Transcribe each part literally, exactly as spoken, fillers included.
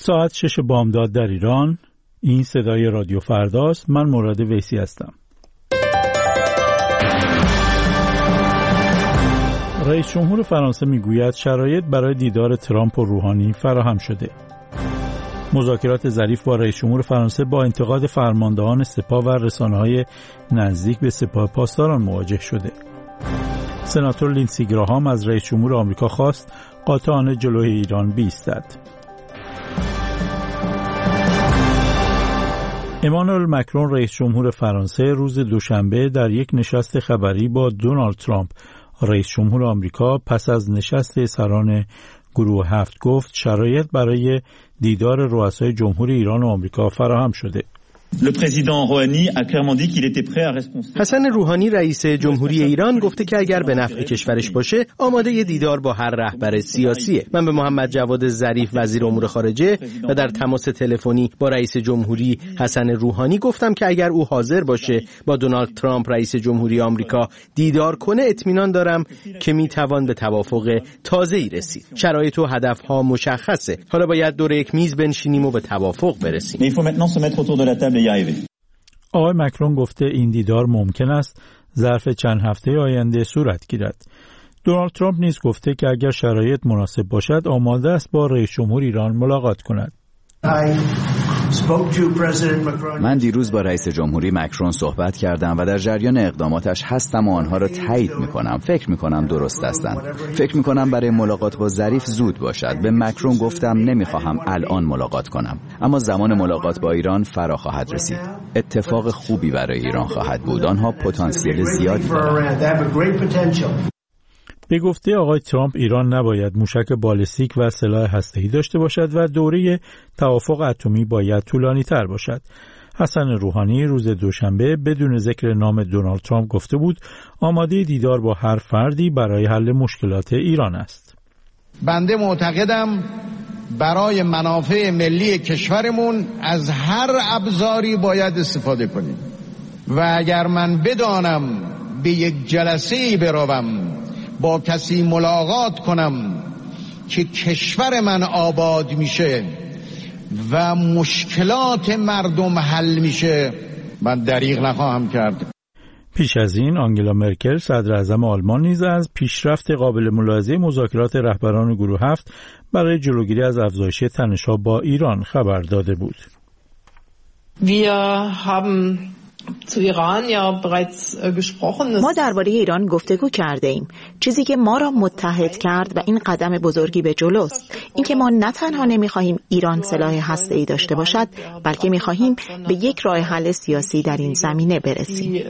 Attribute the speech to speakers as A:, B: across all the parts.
A: ساعت شش بامداد در ایران. این صدای رادیو فرداست. من مراد ویسی هستم. رئیس جمهور فرانسه میگوید شرایط برای دیدار ترامپ و روحانی فراهم شده. مذاکرات ظریف با رئیس جمهور فرانسه با انتقاد فرماندهان سپاه و رسانه‌های نزدیک به سپاه پاسداران مواجه شده. سناتور لینسی گراهام از رئیس جمهور آمریکا خواست قاطعانه جلوی ایران بایستد. امانوئل مکرون رئیس جمهور فرانسه روز دوشنبه در یک نشست خبری با دونالد ترامپ رئیس جمهور آمریکا پس از نشست سران گروه هفت گفت شرایط برای دیدار رؤسای جمهوری ایران و آمریکا فراهم شده.
B: حسن روحانی رئیس جمهوری ایران گفته که اگر به نفع کشورش باشه آماده ی دیدار با هر رهبر سیاسیه. من به محمد جواد ظریف وزیر امور خارجه و در تماس تلفنی با رئیس جمهوری حسن روحانی گفتم که اگر او حاضر باشه با دونالد ترامپ رئیس جمهوری آمریکا دیدار کنه اطمینان دارم که میتوان به توافق تازه‌ای رسید. شرایط و هدفها مشخصه. حالا باید دور یک میز بنشینیم و به توافق برسیم.
A: آقای مکرون گفته این دیدار ممکن است ظرف چند هفته آینده صورت گیرد. دونالد ترامپ نیز گفته که اگر شرایط مناسب باشد آماده است با رئیس جمهور ایران ملاقات کند.
C: من دیروز با رئیس جمهوری مکرون صحبت کردم و در جریان اقداماتش هستم و آنها را تایید میکنم. فکر میکنم درست هستند. فکر میکنم برای ملاقات با ظریف زود باشد. به مکرون گفتم نمیخواهم الان ملاقات کنم، اما زمان ملاقات با ایران فرا خواهد رسید. اتفاق خوبی برای ایران خواهد بود. آنها پتانسیل زیادی دارند.
A: به گفته آقای ترامپ ایران نباید موشک بالستیک و سلاح هسته‌ای داشته باشد و دوره توافق اتمی باید طولانی تر باشد. حسن روحانی روز دوشنبه بدون ذکر نام دونالد ترامپ گفته بود آماده دیدار با هر فردی برای حل مشکلات ایران است.
D: بنده معتقدم برای منافع ملی کشورمون از هر ابزاری باید استفاده کنیم و اگر من بدانم به یک جلسه‌ای بروم با کسی ملاقات کنم که کشور من آباد میشه و مشکلات مردم حل میشه من دریغ نخواهم کرد.
A: پیش از این آنگلا مرکل صدر اعظم آلمان نیز از پیشرفت قابل ملاحظه مذاکرات رهبران گروه هفت برای جلوگیری از افزایش تنش‌ها با ایران خبر داده بود.
E: ما درباره ایران گفتگو کرده ایم. چیزی که ما را متحد کرد و این قدم بزرگی به جلوست. اینکه ما نه تنها نمیخواهیم ایران سلاح هسته‌ای داشته باشد، بلکه میخواهیم به یک راه حل سیاسی در این زمینه برسیم.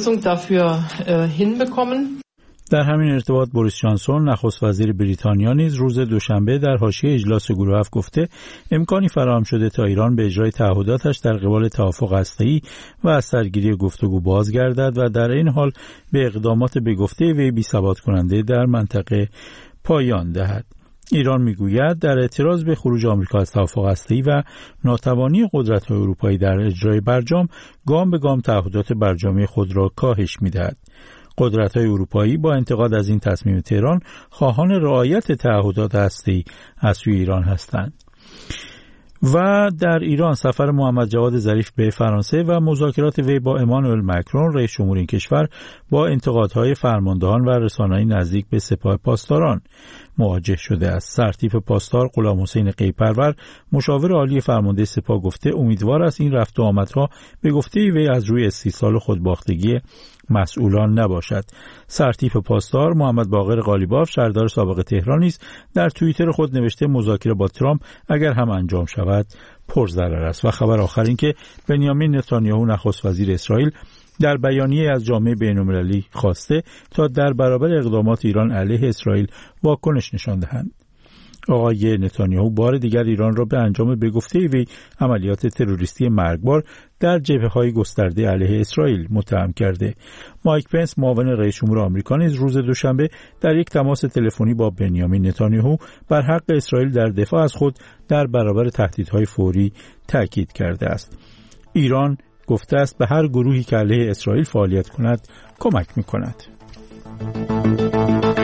A: در همین ارتباط بوریس جانسون نخست وزیر بریتانیا نیز روز دوشنبه در حاشیه اجلاس گروه هفت گفته امکانی فراهم شده تا ایران به اجرای تعهداتش در قبال توافق هسته‌ای و از سرگیری گفتگو بازگردد و در این حال به اقدامات به گفته وی بی‌ثبات کننده در منطقه پایان دهد. ایران میگوید در اعتراض به خروج آمریکا از توافق هسته‌ای و ناتوانی قدرت‌های اروپایی در اجرای برجام گام به گام تعهدات برجامی خود را کاهش می‌دهد. قدرت‌های اروپایی با انتقاد از این تصمیم تهران خواهان رعایت تعهدات هسته‌ای از سوی ایران هستند. و در ایران سفر محمد جواد ظریف به فرانسه و مذاکرات وی با امانوئل مکرون رئیس جمهور این کشور با انتقادهای فرماندهان و رسانه‌های نزدیک به سپاه پاسداران مواجه شده است. سرتیپ پاسدار غلام حسین قیپرور مشاور عالی فرمانده سپاه گفته امیدوار است این رفت و آمدها به گفته وی از روی استیصال خودباختگی مسئولان نباشد. سرتیپ پاسدار محمد باقر قالیباف شهردار سابق تهران است در توییتر خود نوشته مذاکره با ترامپ اگر هم انجام شود پرضرر است. و خبر آخر این که بنیامین نتانیاهو نخست وزیر اسرائیل در بیانیه از جامعه بین‌المللی خواسته تا در برابر اقدامات ایران علیه اسرائیل واکنش نشان دهند. آقای نتانیاهو بار دیگر ایران را به انجام به گفته وی عملیات تروریستی مرگبار در جبهه‌های گسترده علیه اسرائیل متهم کرده. مایک پنس معاون رئیس جمهور آمریکا نیز روز دوشنبه در یک تماس تلفنی با بنیامین نتانیاهو بر حق اسرائیل در دفاع از خود در برابر تهدیدهای فوری تاکید کرده است. ایران گفته است به هر گروهی که علیه اسرائیل فعالیت کند کمک می‌کند.